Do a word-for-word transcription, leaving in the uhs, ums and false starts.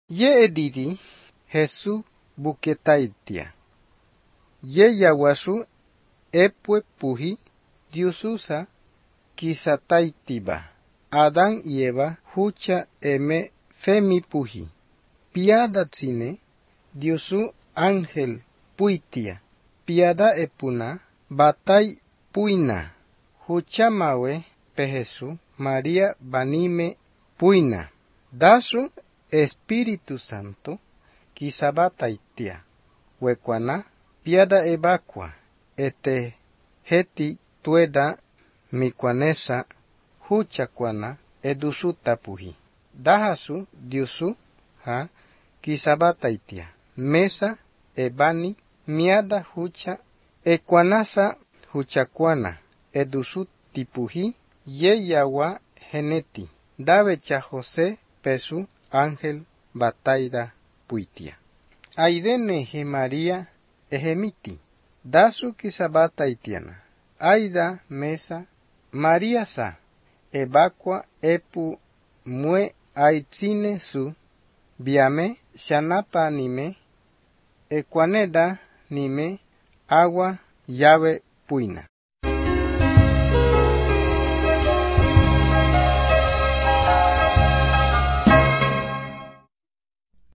Ye edidi Jesús buketaitia. Ye yawasu epue puhi diususa kisataitiba. Adán y Eva hucha eme femi puhi. Piada tsine diusu ángel puitia. Piada epuna batai puina. Hucha mawe pejesu María banime puina. Dasu Espíritu Santo kisabataitia. Huecuana piada evacua ete heti tueda micuanesa huchacuana edusuta puhi. Dahasu diusu ha kisabataitia. Mesa ebani miada hucha ecuanasa huchacuana edusuti puhi ye yawa geneti. Davecha José pesu ángel bataida puitia. Aidene he María ejemiti. Dasu kisabataitiana. Aida mesa María sa. Evacua epu mue aitzine su. Biame shanapa nime. Ecuaneda nime agua llave puina.